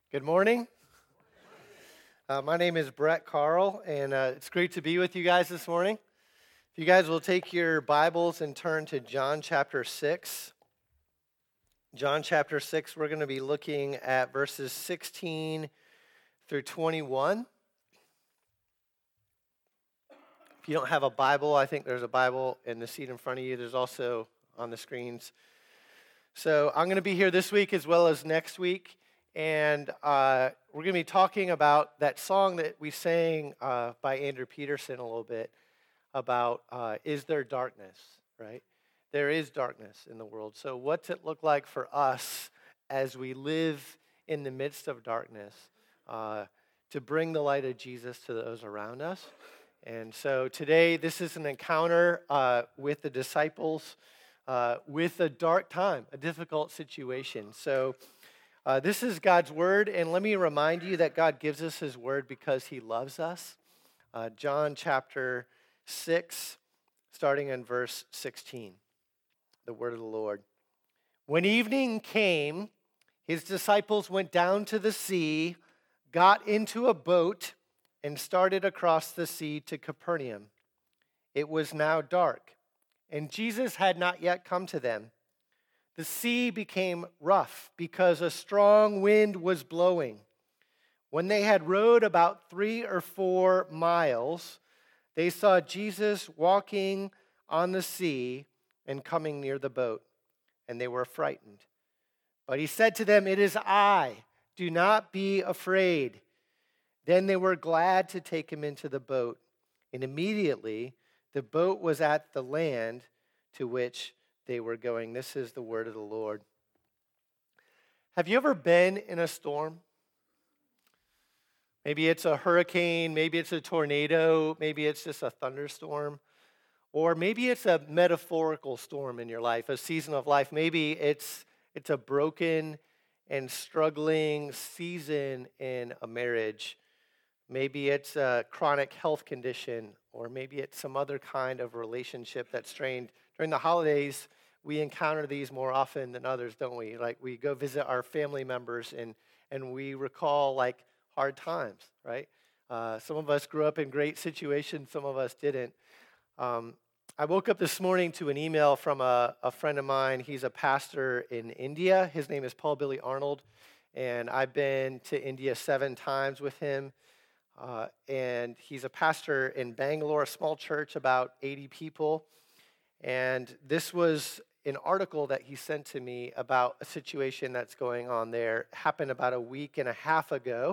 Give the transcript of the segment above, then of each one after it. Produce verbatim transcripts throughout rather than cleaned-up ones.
Good morning. Uh, my name is Brett Carl, and uh, it's great to be with you guys this morning. If you guys will take your Bibles and turn to John chapter six. John chapter six, we're going to be looking at verses sixteen through twenty-one. If you don't have a Bible, I think there's a Bible in the seat in front of you. There's also on the screens. So I'm going to be here this week as well as next week. And uh, we're going to be talking about that song that we sang uh, by Andrew Peterson a little bit about uh, is there darkness, right? There is darkness in the world. So what's it look like for us as we live in the midst of darkness uh, to bring the light of Jesus to those around us? And so today, this is an encounter uh, with the disciples uh, with a dark time, a difficult situation. So Uh, this is God's word, and let me remind you that God gives us his word because he loves us. Uh, John chapter six, starting in verse sixteen, the word of the Lord. When evening came, his disciples went down to the sea, got into a boat, and started across the sea to Capernaum. It was now dark, and Jesus had not yet come to them. The sea became rough because a strong wind was blowing. When they had rowed about three or four miles, they saw Jesus walking on the sea and coming near the boat, and they were frightened. But he said to them, "It is I, do not be afraid." Then they were glad to take him into the boat, and immediately the boat was at the land to which they were going. This is the word of the Lord. Have you ever been in a storm? Maybe it's a hurricane, maybe it's a tornado, maybe it's just a thunderstorm, or maybe it's a metaphorical storm in your life, a season of life. Maybe it's it's a broken and struggling season in a marriage. Maybe it's a chronic health condition, or maybe it's some other kind of relationship that's strained. During the holidays, we encounter these more often than others, don't we? Like we go visit our family members and and we recall like hard times, right? Uh, some of us grew up in great situations, some of us didn't. Um, I woke up this morning to an email from a, a friend of mine. He's a pastor in India. His name is Paul Billy Arnold, and I've been to India seven times with him. Uh, and he's a pastor in Bangalore, a small church, about eighty people. And this was an article that he sent to me about a situation that's going on there. It happened about a week and a half ago.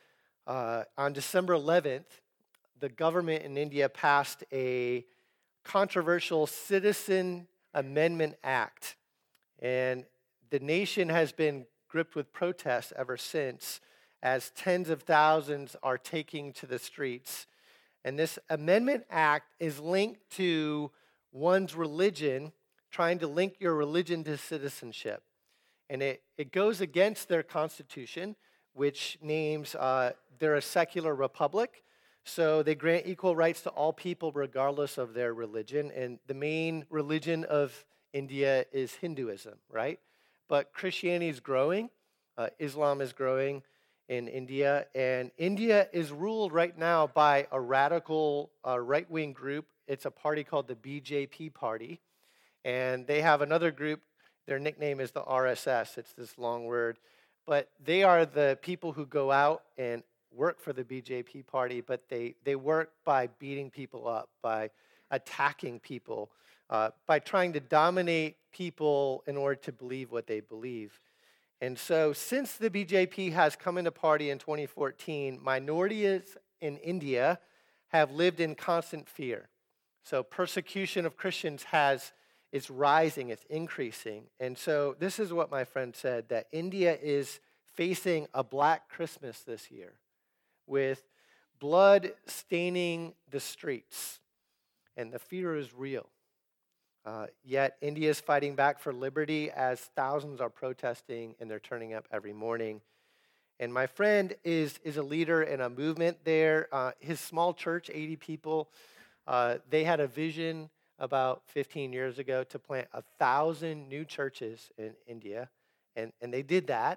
Uh, on December eleventh, the government in India passed a controversial Citizen Amendment Act. And the nation has been gripped with protests ever since, as tens of thousands are taking to the streets. And this Amendment Act is linked to one's religion, trying to link your religion to citizenship. And it, it goes against their constitution, which names uh, they're a secular republic. So they grant equal rights to all people regardless of their religion. And the main religion of India is Hinduism, right? But Christianity is growing. Uh, Islam is growing in India. And India is ruled right now by a radical uh, right-wing group. It's a party called the B J P party. And they have another group, their nickname is the R S S. It's this long word. But they are the people who go out and work for the B J P party, but they, they work by beating people up, by attacking people, uh, by trying to dominate people in order to believe what they believe. And so since the B J P has come into party in twenty fourteen, minorities in India have lived in constant fear. So persecution of Christians has is rising, it's increasing. And so this is what my friend said, that India is facing a black Christmas this year with blood staining the streets. And the fear is real. Uh, yet India is fighting back for liberty as thousands are protesting and they're turning up every morning. And my friend is, is a leader in a movement there. Uh, his small church, eighty people, uh, they had a vision about fifteen years ago to plant a thousand new churches in India. And, and they did that.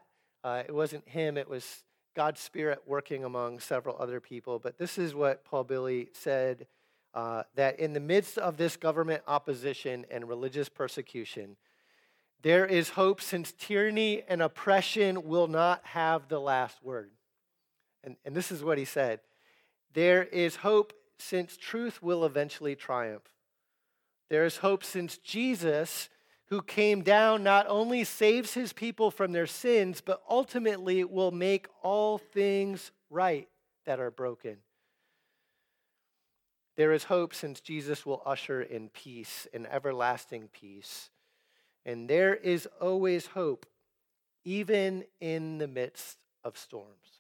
Uh, it wasn't him, it was God's Spirit working among several other people. But this is what Paul Billy said, uh, that in the midst of this government opposition and religious persecution, there is hope since tyranny and oppression will not have the last word. And, and this is what he said. There is hope since truth will eventually triumph. There is hope since Jesus, who came down, not only saves his people from their sins, but ultimately will make all things right that are broken. There is hope since Jesus will usher in peace, in everlasting peace. And there is always hope, even in the midst of storms.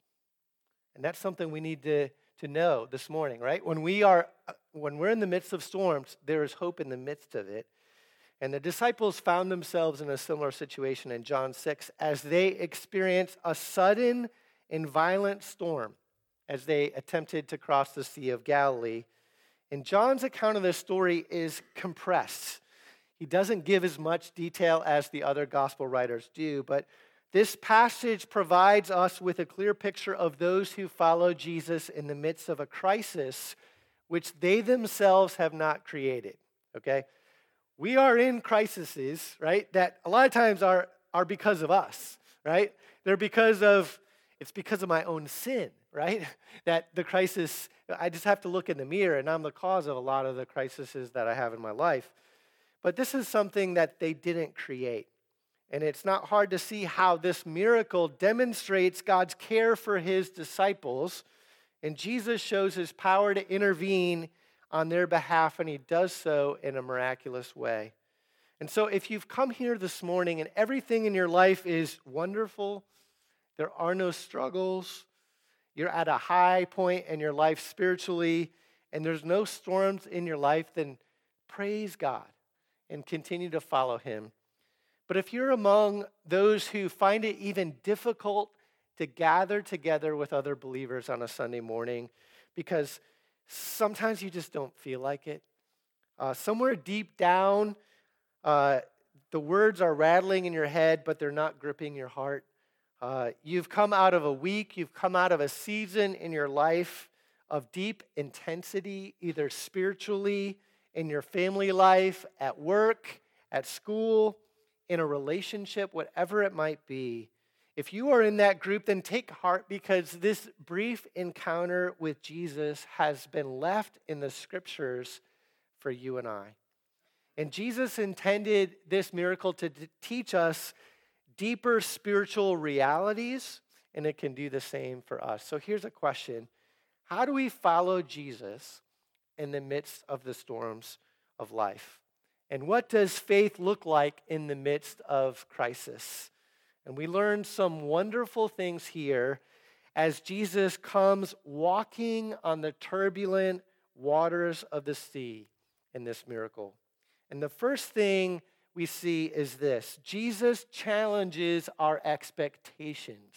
And that's something we need to, to know this morning, right? When we are, when we're in the midst of storms, there is hope in the midst of it. And the disciples found themselves in a similar situation in John six as they experienced a sudden and violent storm as they attempted to cross the Sea of Galilee. And John's account of this story is compressed. He doesn't give as much detail as the other gospel writers do, but this passage provides us with a clear picture of those who follow Jesus in the midst of a crisis which they themselves have not created, okay? We are in crises, right, that a lot of times are, are because of us, right? They're because of, it's because of my own sin, right? That the crisis, I just have to look in the mirror and I'm the cause of a lot of the crises that I have in my life. But this is something that they didn't create. And it's not hard to see how this miracle demonstrates God's care for his disciples. And Jesus shows his power to intervene on their behalf, and he does so in a miraculous way. And so if you've come here this morning and everything in your life is wonderful, there are no struggles, you're at a high point in your life spiritually, and there's no storms in your life, then praise God and continue to follow him. But if you're among those who find it even difficult to gather together with other believers on a Sunday morning because sometimes you just don't feel like it, uh, somewhere deep down, uh, the words are rattling in your head, but they're not gripping your heart. Uh, you've come out of a week, you've come out of a season in your life of deep intensity, either spiritually, in your family life, at work, at school, in a relationship, whatever it might be. If you are in that group, then take heart because this brief encounter with Jesus has been left in the scriptures for you and I. And Jesus intended this miracle to d- teach us deeper spiritual realities, and it can do the same for us. So here's a question. How do we follow Jesus in the midst of the storms of life? And what does faith look like in the midst of crisis? And we learn some wonderful things here as Jesus comes walking on the turbulent waters of the sea in this miracle. And the first thing we see is this. Jesus challenges our expectations.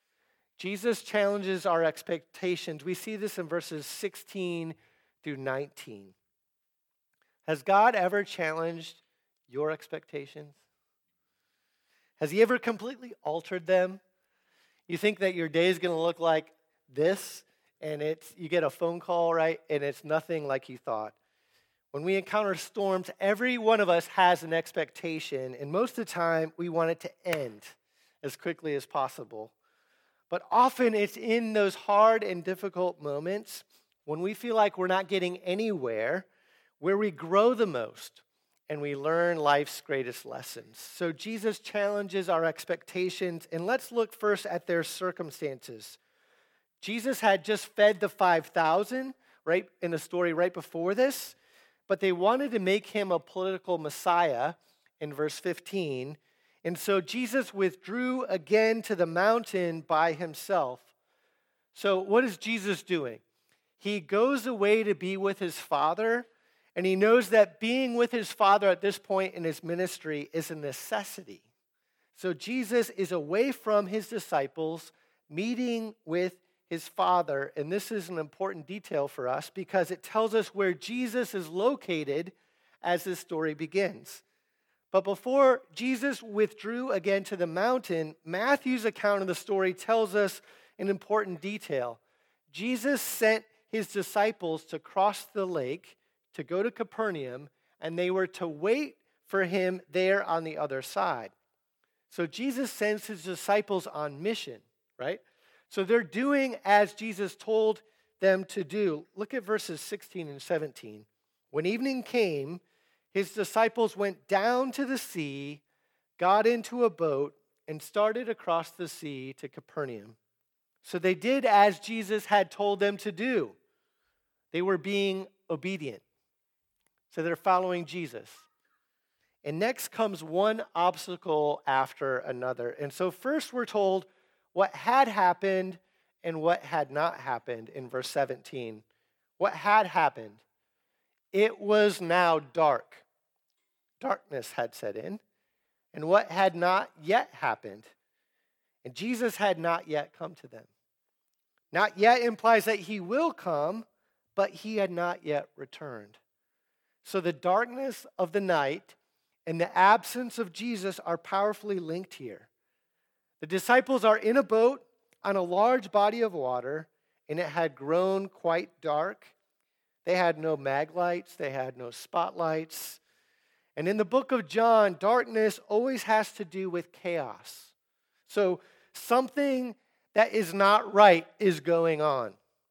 Jesus challenges our expectations. We see this in verses sixteen through nineteen. Has God ever challenged your expectations? Has he ever completely altered them? You think that your day is going to look like this, and it's you get a phone call, right, and it's nothing like you thought. When we encounter storms, every one of us has an expectation, and most of the time, we want it to end as quickly as possible. But often, it's in those hard and difficult moments when we feel like we're not getting anywhere where we grow the most and we learn life's greatest lessons. So Jesus challenges our expectations, and let's look first at their circumstances. Jesus had just fed the five thousand, right, in the story right before this, but they wanted to make him a political Messiah in verse fifteen, and so Jesus withdrew again to the mountain by himself. So what is Jesus doing? He goes away to be with his Father, and he knows that being with his Father at this point in his ministry is a necessity. So Jesus is away from his disciples, meeting with his Father. And this is an important detail for us because it tells us where Jesus is located as this story begins. But before Jesus withdrew again to the mountain, Matthew's account of the story tells us an important detail. Jesus sent his disciples to cross the lake to go to Capernaum, and they were to wait for him there on the other side. So Jesus sends his disciples on mission, right? So they're doing as Jesus told them to do. Look at verses sixteen and seventeen. When evening came, his disciples went down to the sea, got into a boat, and started across the sea to Capernaum. So they did as Jesus had told them to do. They were being obedient. So they're following Jesus. And next comes one obstacle after another. And so first we're told what had happened and what had not happened in verse seventeen. What had happened? It was now dark. Darkness had set in. And what had not yet happened? And Jesus had not yet come to them. Not yet implies that he will come, but he had not yet returned. So the darkness of the night and the absence of Jesus are powerfully linked here. The disciples are in a boat on a large body of water, and it had grown quite dark. They had no mag lights, they had no spotlights. And in the book of John, darkness always has to do with chaos. So something that is not right is going on.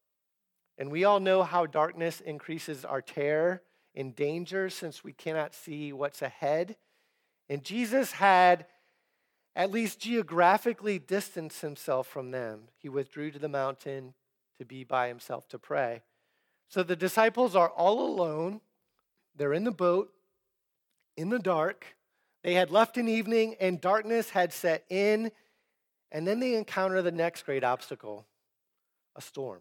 And we all know how darkness increases our terror and danger since we cannot see what's ahead. And Jesus had at least geographically distanced himself from them. He withdrew to the mountain to be by himself to pray. So the disciples are all alone. They're in the boat, in the dark. They had left in evening and darkness had set in. And then they encounter the next great obstacle, a storm.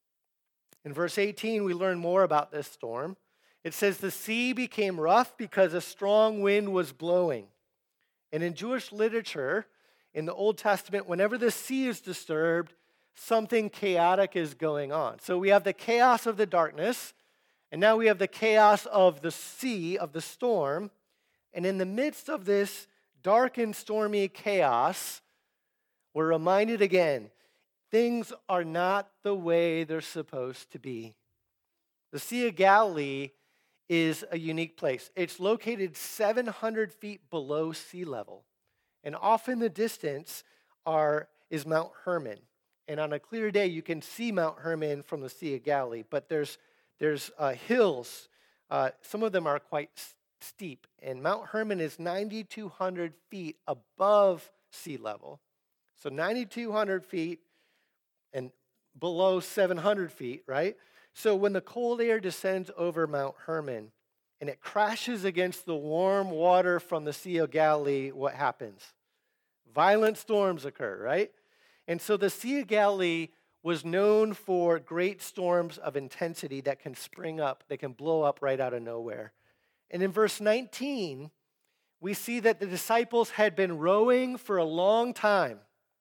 In verse eighteen, we learn more about this storm. It says, the sea became rough because a strong wind was blowing. And in Jewish literature, in the Old Testament, whenever the sea is disturbed, something chaotic is going on. So we have the chaos of the darkness, and now we have the chaos of the sea, of the storm. And in the midst of this dark and stormy chaos, we're reminded again, things are not the way they're supposed to be. The Sea of Galilee is a unique place. It's located seven hundred feet below sea level. And off in the distance are, is Mount Hermon. And on a clear day, you can see Mount Hermon from the Sea of Galilee. But there's, there's uh, hills. Uh, some of them are quite s- steep. And Mount Hermon is nine thousand two hundred feet above sea level. So nine thousand two hundred feet and below seven hundred feet, right? So when the cold air descends over Mount Hermon and it crashes against the warm water from the Sea of Galilee, what happens? Violent storms occur, right? And so the Sea of Galilee was known for great storms of intensity that can spring up, that can blow up right out of nowhere. And in verse nineteen, we see that the disciples had been rowing for a long time.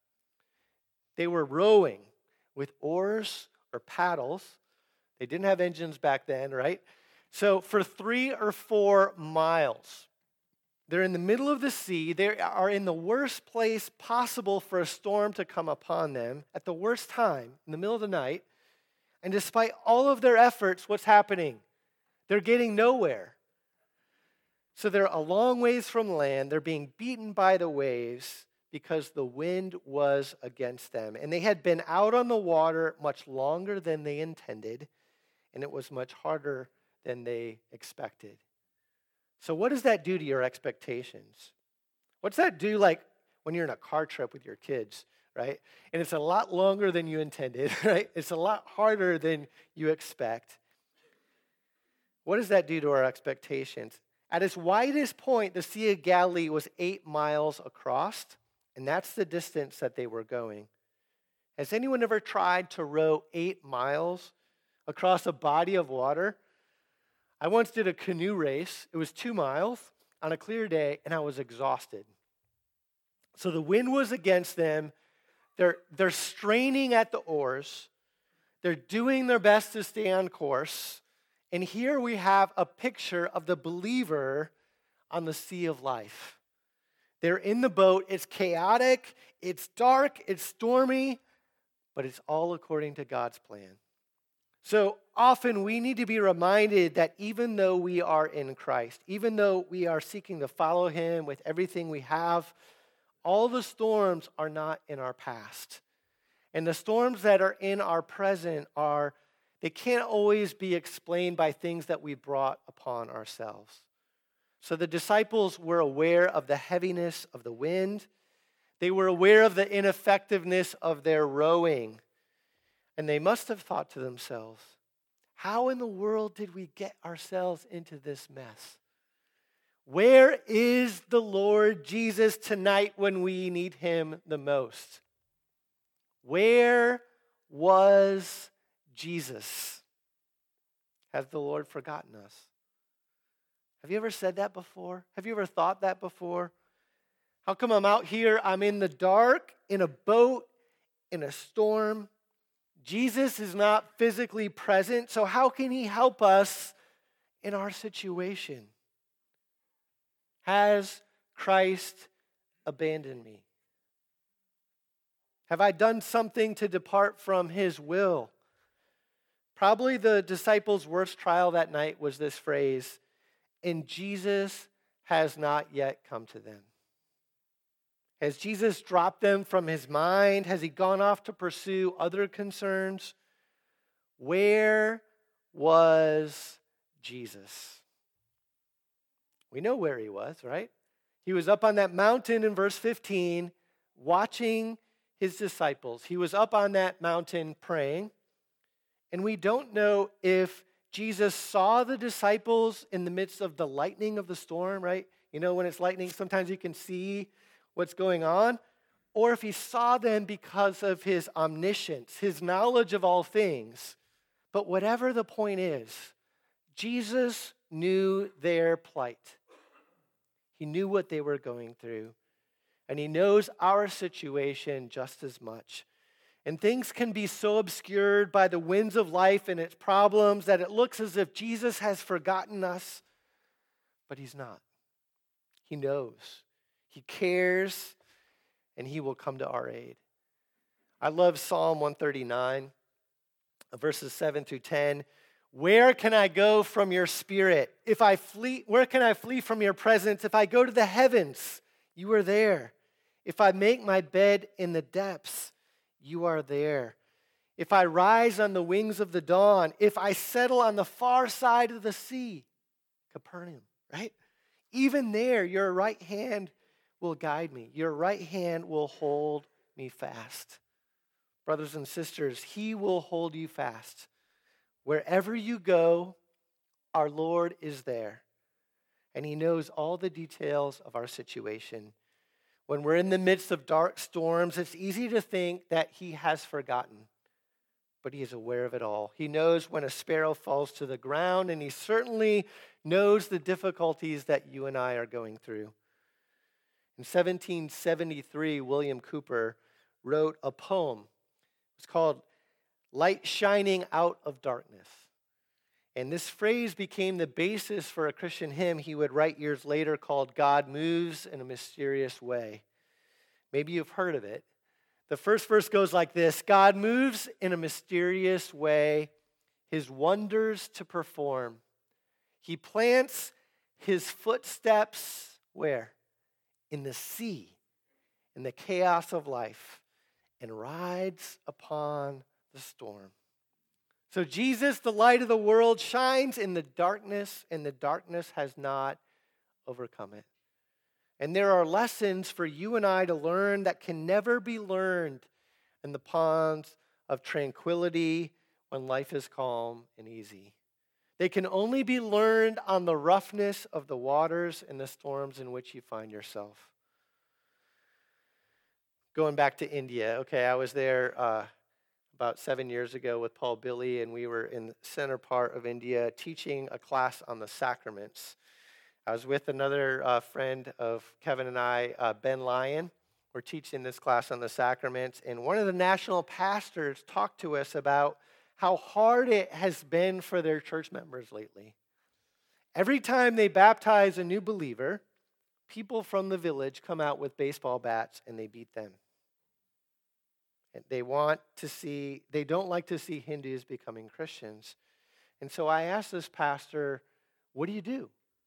They were rowing with oars or paddles. They didn't have engines back then, right? So for three or four miles, they're in the middle of the sea. They are in the worst place possible for a storm to come upon them at the worst time, in the middle of the night. And despite all of their efforts, what's happening? They're getting nowhere. So they're a long ways from land. They're being beaten by the waves because the wind was against them. And they had been out on the water much longer than they intended, and it was much harder than they expected. So what does that do to your expectations? What's that do like when you're in a car trip with your kids, right? And it's a lot longer than you intended, right? It's a lot harder than you expect. What does that do to our expectations? At its widest point, the Sea of Galilee was eight miles across, and that's the distance that they were going. Has anyone ever tried to row eight miles across a body of water? I once did a canoe race. It was two miles on a clear day, and I was exhausted. So the wind was against them. They're, they're straining at the oars. They're doing their best to stay on course. And here we have a picture of the believer on the sea of life. They're in the boat. It's chaotic, it's dark, it's stormy, but it's all according to God's plan. So often we need to be reminded that even though we are in Christ, even though we are seeking to follow him with everything we have, all the storms are not in our past. And the storms that are in our present are, they can't always be explained by things that we brought upon ourselves. So the disciples were aware of the heaviness of the wind. They were aware of the ineffectiveness of their rowing. And they must have thought to themselves, how in the world did we get ourselves into this mess? Where is the Lord Jesus tonight when we need him the most? Where was Jesus? Has the Lord forgotten us? Have you ever said that before? Have you ever thought that before? How come I'm out here, I'm in the dark, in a boat, in a storm? Jesus is not physically present, so how can he help us in our situation? Has Christ abandoned me? Have I done something to depart from his will? Probably the disciples' worst trial that night was this phrase, and Jesus has not yet come to them. Has Jesus dropped them from his mind? Has he gone off to pursue other concerns? Where was Jesus? We know where he was, right? He was up on that mountain in verse fifteen, watching his disciples. He was up on that mountain praying. And we don't know if Jesus saw the disciples in the midst of the lightning of the storm, right? You know, when it's lightning, sometimes you can see what's going on, or if he saw them because of his omniscience, his knowledge of all things. But whatever the point is, Jesus knew their plight. He knew what they were going through, and he knows our situation just as much. And things can be so obscured by the winds of life and its problems that it looks as if Jesus has forgotten us, but he's not. He knows. He cares, and he will come to our aid. I love Psalm one thirty-nine, verses seven through ten. Where can I go from your spirit? If I flee, where can I flee from your presence? If I go to the heavens, you are there. If I make my bed in the depths, you are there. If I rise on the wings of the dawn, if I settle on the far side of the sea, Capernaum, right? Even there, your right hand will guide me. Your right hand will hold me fast. Brothers and sisters, he will hold you fast. Wherever you go, our Lord is there. And he knows all the details of our situation. When we're in the midst of dark storms, it's easy to think that he has forgotten. But he is aware of it all. He knows when a sparrow falls to the ground, and he certainly knows the difficulties that you and I are going through. In seventeen seventy-three, William Cowper wrote a poem. It's called Light Shining Out of Darkness. And this phrase became the basis for a Christian hymn he would write years later called God Moves in a Mysterious Way. Maybe you've heard of it. The first verse goes like this: God moves in a mysterious way, his wonders to perform. He plants his footsteps where? In the sea, in the chaos of life, and rides upon the storm. So Jesus, the light of the world, shines in the darkness, and the darkness has not overcome it. And there are lessons for you and I to learn that can never be learned in the ponds of tranquility when life is calm and easy. They can only be learned on the roughness of the waters and the storms in which you find yourself. Going back to India, okay, I was there uh, about seven years ago with Paul Billy, and we were in the center part of India teaching a class on the sacraments. I was with another uh, friend of Kevin and I, uh, Ben Lyon. We're teaching this class on the sacraments, and one of the national pastors talked to us about how hard it has been for their church members lately. Every time they baptize a new believer, people from the village come out with baseball bats and they beat them. And they want to see, they don't like to see Hindus becoming Christians. And so I asked this pastor, what do you do?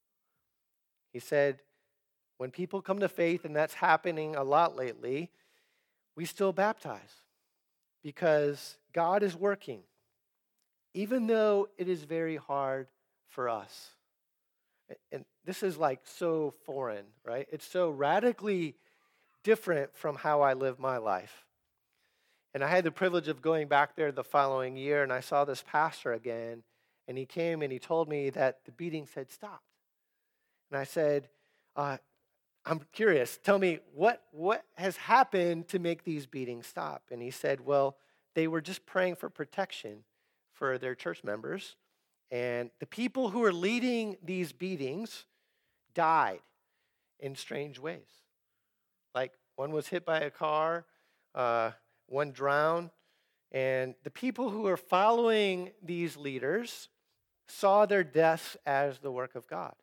He said, when people come to faith, and that's happening a lot lately, we still baptize because God is working, even though it is very hard for us. And this is like so foreign, right? It's so radically different from how I live my life. And I had the privilege of going back there the following year, and I saw this pastor again, and he came and he told me that the beatings had stopped. And I said, uh, I'm curious, tell me, what, what has happened to make these beatings stop? And he said, well, they were just praying for protection for their church members. And the people who were leading these beatings died in strange ways. Like one was hit by a car, uh, one drowned. And the people who were following these leaders saw their deaths as the work of God.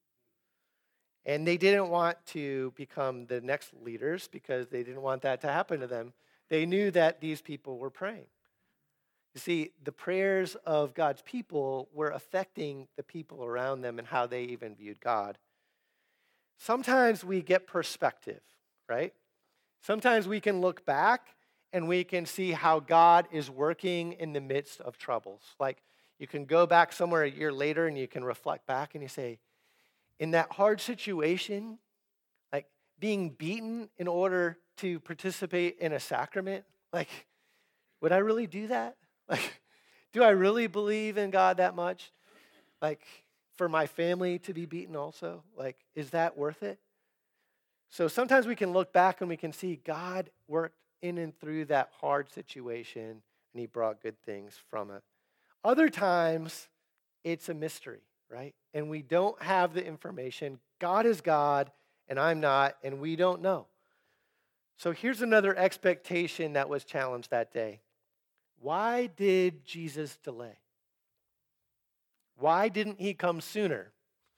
And they didn't want to become the next leaders because they didn't want that to happen to them. They knew that these people were praying. You see, the prayers of God's people were affecting the people around them and how they even viewed God. Sometimes we get perspective, right? Sometimes we can look back and we can see how God is working in the midst of troubles. Like you can go back somewhere a year later and you can reflect back and you say, in that hard situation, like being beaten in order to participate in a sacrament, like, would I really do that? Like, do I really believe in God that much? Like, for my family to be beaten also? Like, is that worth it? So sometimes we can look back and we can see God worked in and through that hard situation, and he brought good things from it. Other times, it's a mystery, right? And we don't have the information. God is God, and I'm not, and we don't know. So here's another expectation that was challenged that day. Why did Jesus delay? Why didn't he come sooner?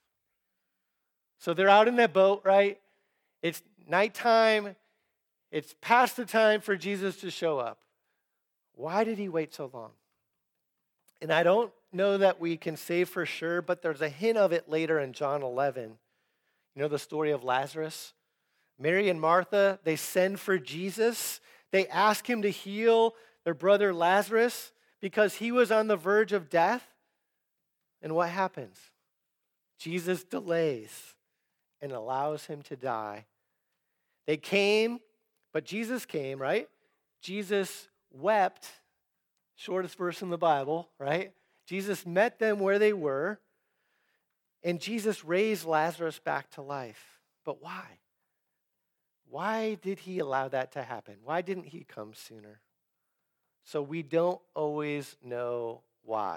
So they're out in that boat, right? It's nighttime. It's past the time for Jesus to show up. Why did he wait so long? And I don't know that we can say for sure, but there's a hint of it later in John eleven. You know the story of Lazarus? Mary and Martha, they send for Jesus. They ask him to heal their brother Lazarus because he was on the verge of death. And what happens? Jesus delays and allows him to die. They came, but Jesus came, right? Jesus wept, shortest verse in the Bible, right? Jesus met them where they were, and Jesus raised Lazarus back to life. But why? Why did he allow that to happen? Why didn't he come sooner? So we don't always know why.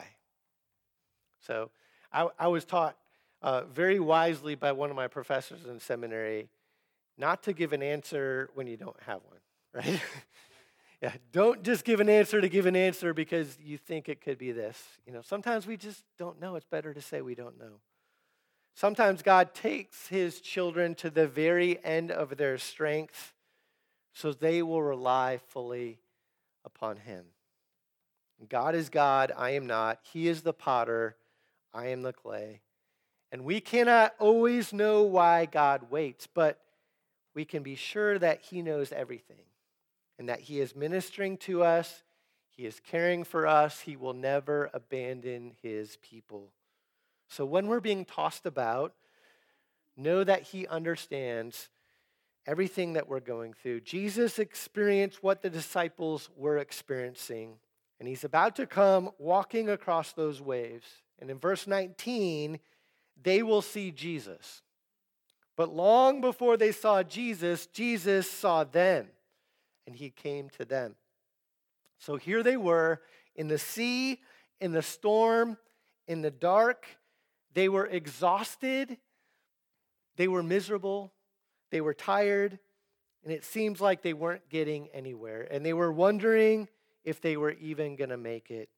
So I, I was taught uh, very wisely by one of my professors in seminary not to give an answer when you don't have one, right? Yeah, don't just give an answer to give an answer because you think it could be this. You know, sometimes we just don't know. It's better to say we don't know. Sometimes God takes his children to the very end of their strength so they will rely fully upon him. God is God, I am not. He is the potter, I am the clay. And we cannot always know why God waits, but we can be sure that he knows everything and that he is ministering to us, he is caring for us, he will never abandon his people. So when we're being tossed about, know that he understands everything that we're going through. Jesus experienced what the disciples were experiencing, and he's about to come walking across those waves. And in verse nineteen, they will see Jesus. But long before they saw Jesus, Jesus saw them, and he came to them. So here they were in the sea, in the storm, in the dark. They were exhausted. They were miserable. They were tired. And it seems like they weren't getting anywhere. And they were wondering if they were even going to make it.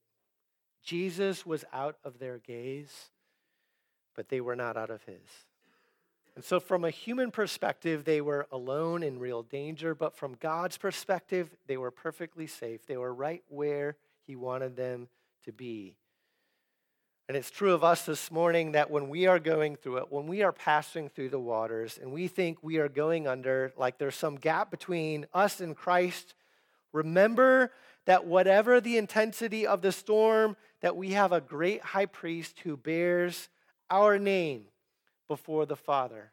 Jesus was out of their gaze, but they were not out of his. And so from a human perspective, they were alone in real danger, but from God's perspective, they were perfectly safe. They were right where he wanted them to be. And it's true of us this morning that when we are going through it, when we are passing through the waters and we think we are going under, like there's some gap between us and Christ, remember that whatever the intensity of the storm, that we have a great high priest who bears our name before the Father.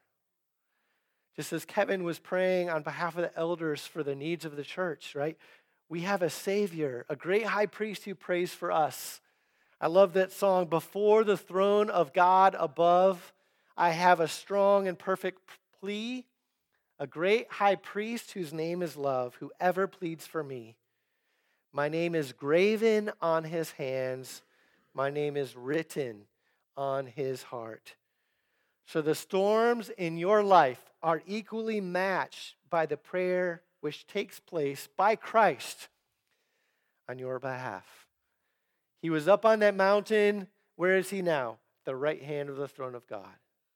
Just as Kevin was praying on behalf of the elders for the needs of the church, right? We have a Savior, a great high priest who prays for us. I love that song, before the throne of God above, I have a strong and perfect plea, a great high priest whose name is love, who ever pleads for me. My name is graven on his hands, my name is written on his heart. So the storms in your life are equally matched by the prayer which takes place by Christ on your behalf. He was up on that mountain. Where is he now? The right hand of the throne of God.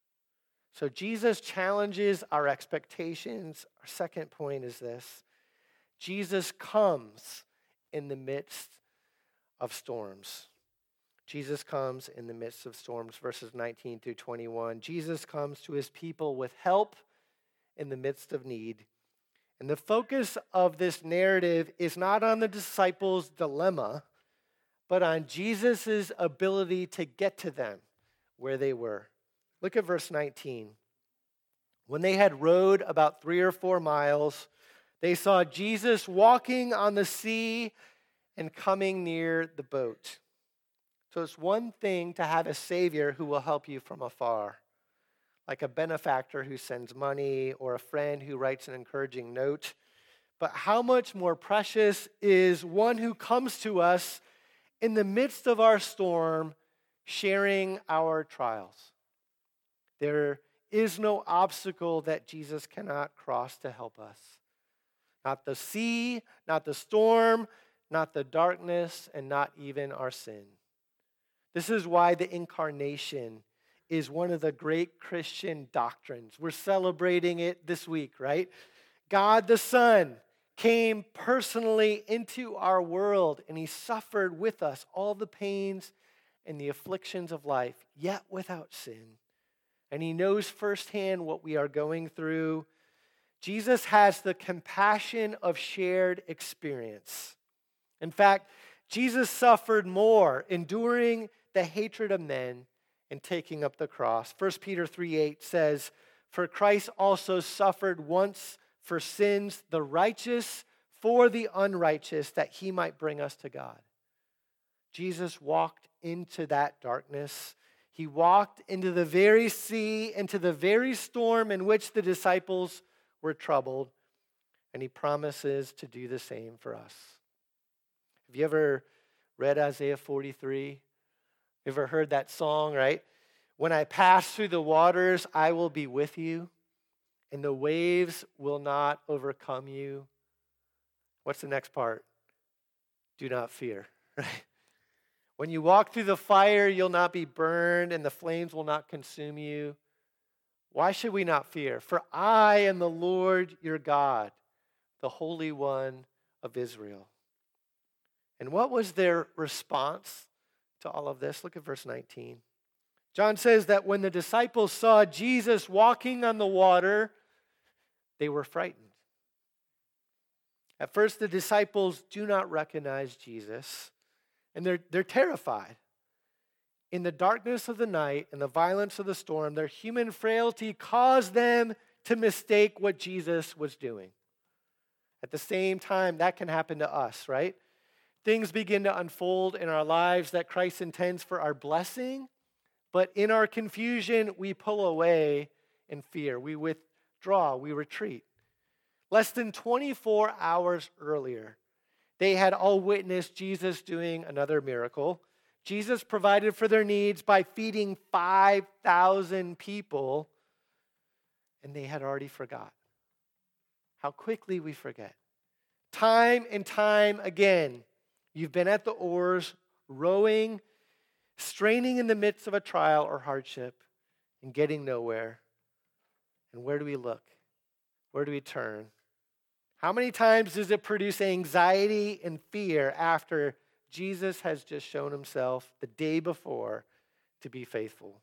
So Jesus challenges our expectations. Our second point is this: Jesus comes in the midst of storms. Jesus comes in the midst of storms, verses nineteen through twenty-one. Jesus comes to his people with help in the midst of need. And the focus of this narrative is not on the disciples' dilemma, but on Jesus' ability to get to them where they were. Look at verse nineteen. When they had rowed about three or four miles, they saw Jesus walking on the sea and coming near the boat. So it's one thing to have a Savior who will help you from afar, like a benefactor who sends money or a friend who writes an encouraging note. But how much more precious is one who comes to us in the midst of our storm, sharing our trials. There is no obstacle that Jesus cannot cross to help us. Not the sea, not the storm, not the darkness, and not even our sin. This is why the incarnation is one of the great Christian doctrines. We're celebrating it this week, right? God the Son came personally into our world, and he suffered with us all the pains and the afflictions of life, yet without sin. And he knows firsthand what we are going through. Jesus has the compassion of shared experience. In fact, Jesus suffered more, enduring the hatred of men and taking up the cross. First Peter three eight says, "For Christ also suffered once for sins, the righteous for the unrighteous, that he might bring us to God." Jesus walked into that darkness. He walked into the very sea, into the very storm in which the disciples were troubled, and he promises to do the same for us. Have you ever read Isaiah forty-three? Ever heard that song, right? When I pass through the waters, I will be with you, and the waves will not overcome you. What's the next part? Do not fear, right? When you walk through the fire, you'll not be burned, and the flames will not consume you. Why should we not fear? For I am the Lord your God, the Holy One of Israel. And what was their response to all of this? Look at verse nineteen. John says that when the disciples saw Jesus walking on the water, they were frightened. At first, the disciples do not recognize Jesus, and they're, they're terrified. In the darkness of the night and the violence of the storm, their human frailty caused them to mistake what Jesus was doing. At the same time, that can happen to us, right? Things begin to unfold in our lives that Christ intends for our blessing, but in our confusion, we pull away in fear. We withdraw, we retreat. Less than twenty-four hours earlier, they had all witnessed Jesus doing another miracle. Jesus provided for their needs by feeding five thousand people, and they had already forgot. How quickly we forget. Time and time again, you've been at the oars, rowing, straining in the midst of a trial or hardship, and getting nowhere. And where do we look? Where do we turn? How many times does it produce anxiety and fear after Jesus has just shown himself the day before to be faithful?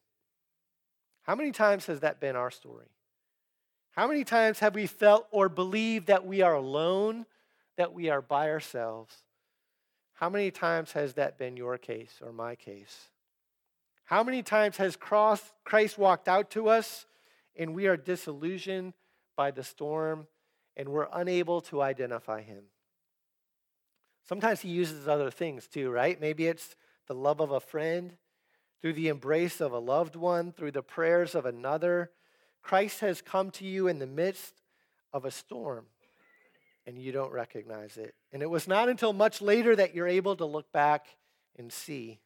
How many times has that been our story? How many times have we felt or believed that we are alone, that we are by ourselves? How many times has that been your case or my case? How many times has Christ walked out to us and we are disillusioned by the storm and we're unable to identify him? Sometimes he uses other things too, right? Maybe it's the love of a friend, through the embrace of a loved one, through the prayers of another. Christ has come to you in the midst of a storm, and you don't recognize it. And it was not until much later that you're able to look back and see.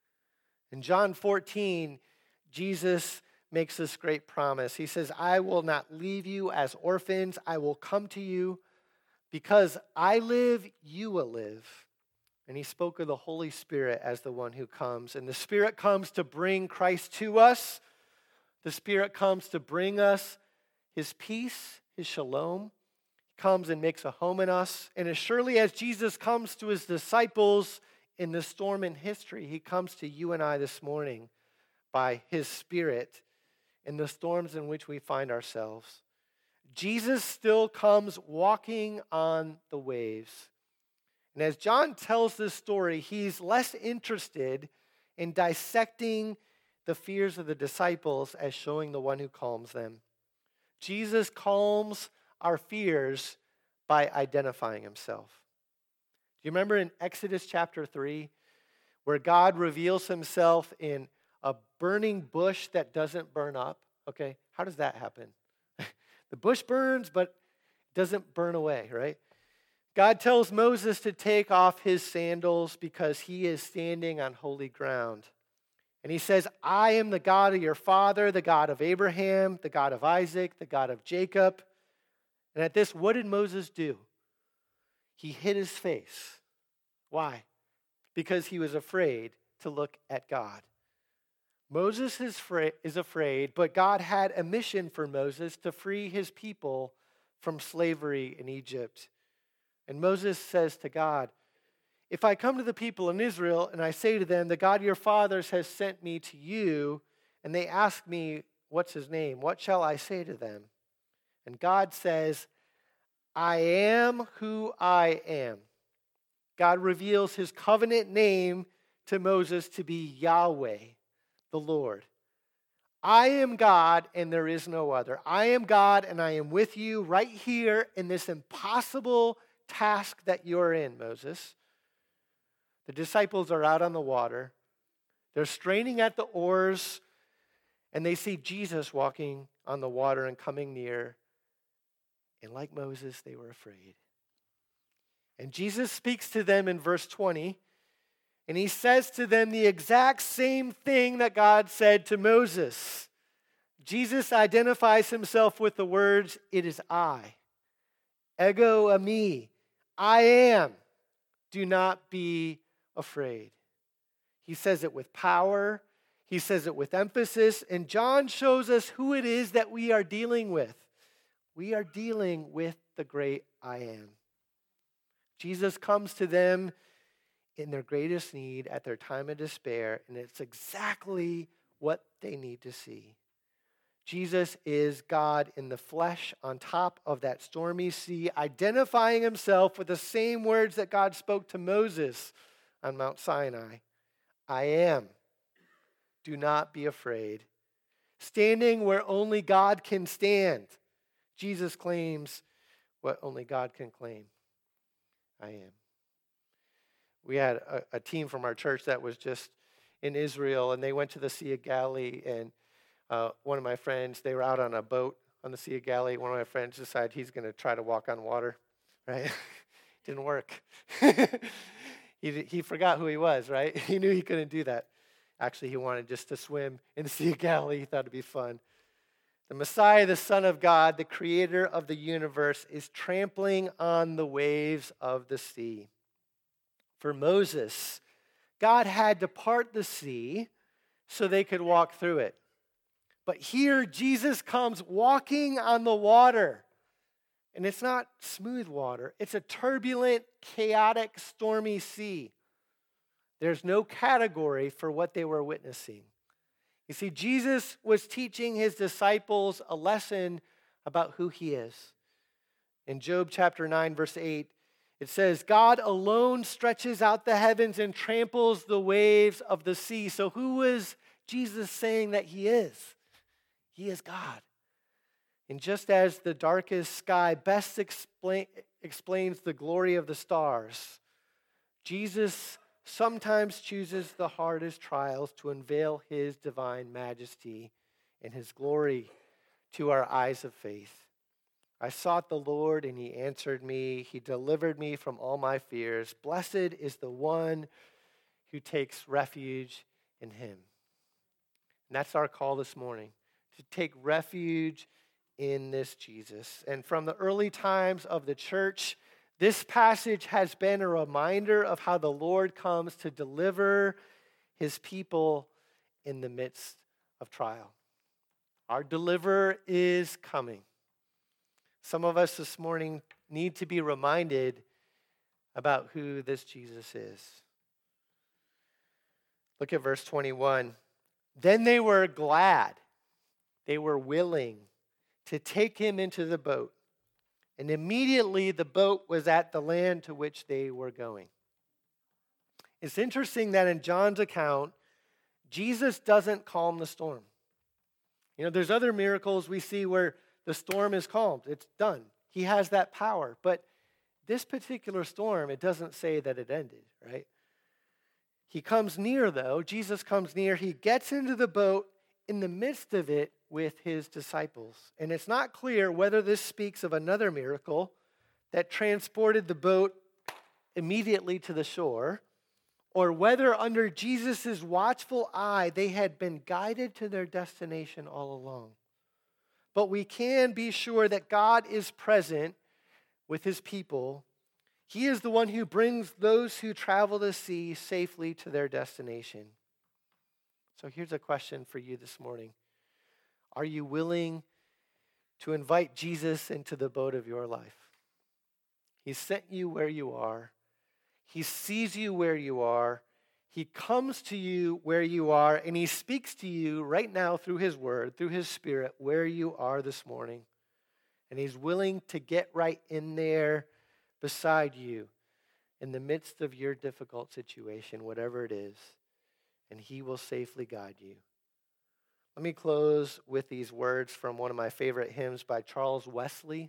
In John fourteen, Jesus makes this great promise. He says, I will not leave you as orphans. I will come to you. Because I live, you will live. And he spoke of the Holy Spirit as the one who comes. And the Spirit comes to bring Christ to us. The Spirit comes to bring us his peace, his shalom. He comes and makes a home in us. And as surely as Jesus comes to his disciples in the storm in history, he comes to you and I this morning by his Spirit in the storms in which we find ourselves. Jesus still comes walking on the waves. And as John tells this story, he's less interested in dissecting the fears of the disciples as showing the one who calms them. Jesus calms our fears by identifying himself. Do you remember in Exodus chapter three, where God reveals himself in a burning bush that doesn't burn up? Okay, how does that happen? The bush burns, but doesn't burn away, right? God tells Moses to take off his sandals because he is standing on holy ground. And he says, I am the God of your father, the God of Abraham, the God of Isaac, the God of Jacob. And at this, what did Moses do? He hid his face. Why? Because he was afraid to look at God. Moses is, fra- is afraid, but God had a mission for Moses to free his people from slavery in Egypt. And Moses says to God, if I come to the people in Israel and I say to them, the God of your fathers has sent me to you, and they ask me, what's his name? What shall I say to them? And God says, I am who I am. God reveals his covenant name to Moses to be Yahweh, the Lord. I am God and there is no other. I am God and I am with you right here in this impossible task that you're in, Moses. The disciples are out on the water. They're straining at the oars, and they see Jesus walking on the water and coming near. And like Moses, they were afraid. And Jesus speaks to them in verse twenty, and he says to them the exact same thing that God said to Moses. Jesus identifies himself with the words, it is I. Ego eimi. I am. Do not be afraid. He says it with power. He says it with emphasis. And John shows us who it is that we are dealing with. We are dealing with the great I am. Jesus comes to them in their greatest need at their time of despair, and it's exactly what they need to see. Jesus is God in the flesh on top of that stormy sea, identifying himself with the same words that God spoke to Moses on Mount Sinai. I am. Do not be afraid. Standing where only God can stand. Jesus claims what only God can claim. I am. We had a, a team from our church that was just in Israel, and they went to the Sea of Galilee, and uh, one of my friends, they were out on a boat on the Sea of Galilee. One of my friends decided he's going to try to walk on water, right? Didn't work. he, he forgot who he was, right? He knew he couldn't do that. Actually, he wanted just to swim in the Sea of Galilee. He thought it'd be fun. The Messiah, the Son of God, the creator of the universe, is trampling on the waves of the sea. For Moses, God had to part the sea so they could walk through it. But here, Jesus comes walking on the water. And it's not smooth water. It's a turbulent, chaotic, stormy sea. There's no category for what they were witnessing. You see, Jesus was teaching his disciples a lesson about who he is. In Job chapter nine, verse eight, it says, God alone stretches out the heavens and tramples the waves of the sea. So who is Jesus saying that he is? He is God. And just as the darkest sky best explain, explains the glory of the stars, Jesus sometimes chooses the hardest trials to unveil his divine majesty and his glory to our eyes of faith. I sought the Lord, and he answered me. He delivered me from all my fears. Blessed is the one who takes refuge in him. And that's our call this morning, to take refuge in this Jesus. And from the early times of the church, this passage has been a reminder of how the Lord comes to deliver his people in the midst of trial. Our deliverer is coming. Some of us this morning need to be reminded about who this Jesus is. Look at verse twenty-one. Then they were glad, they were willing to take him into the boat. And immediately the boat was at the land to which they were going. It's interesting that in John's account, Jesus doesn't calm the storm. You know, there's other miracles we see where the storm is calmed. It's done. He has that power. But this particular storm, it doesn't say that it ended, right? He comes near, though. Jesus comes near. He gets into the boat in the midst of it with his disciples. And it's not clear whether this speaks of another miracle that transported the boat immediately to the shore, or whether under Jesus' watchful eye they had been guided to their destination all along. But we can be sure that God is present with his people. He is the one who brings those who travel the sea safely to their destination. So here's a question for you this morning. Are you willing to invite Jesus into the boat of your life? He sent you where you are. He sees you where you are. He comes to you where you are, and he speaks to you right now through his word, through his spirit, where you are this morning. And he's willing to get right in there beside you in the midst of your difficult situation, whatever it is, and he will safely guide you. Let me close with these words from one of my favorite hymns by Charles Wesley.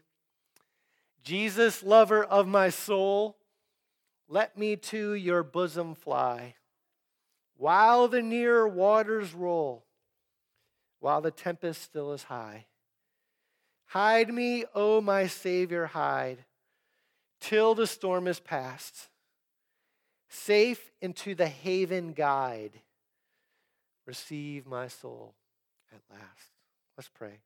Jesus, lover of my soul, let me to your bosom fly, while the nearer waters roll, while the tempest still is high. Hide me, O my Savior, hide, till the storm is past. Safe into the haven guide, receive my soul at last. Let's pray.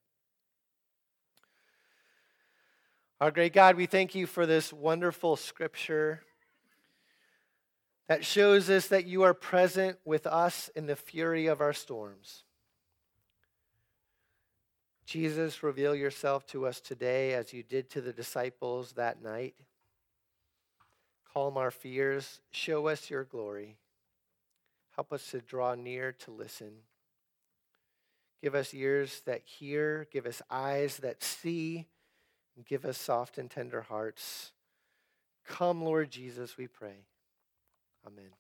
Our great God, we thank you for this wonderful scripture that shows us that you are present with us in the fury of our storms. Jesus, reveal yourself to us today as you did to the disciples that night. Calm our fears. Show us your glory. Help us to draw near to listen. Give us ears that hear. Give us eyes that see. And give us soft and tender hearts. Come, Lord Jesus, we pray. Amen.